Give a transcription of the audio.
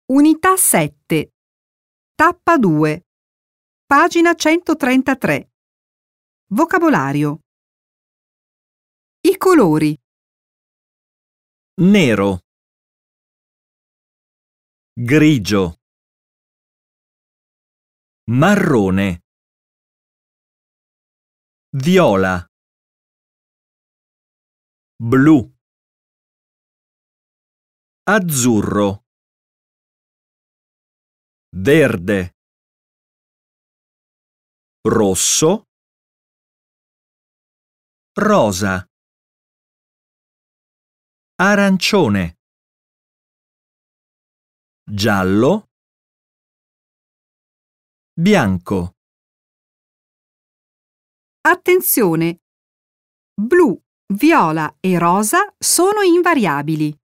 Unità 7, tappa 2, pagina 133. Vocabolario. I colori. Nero, grigio, marrone, viola, blu, azzurro, verde, rosso, rosa, arancione, giallo, bianco. Attenzione! Blu, viola e rosa sono invariabili.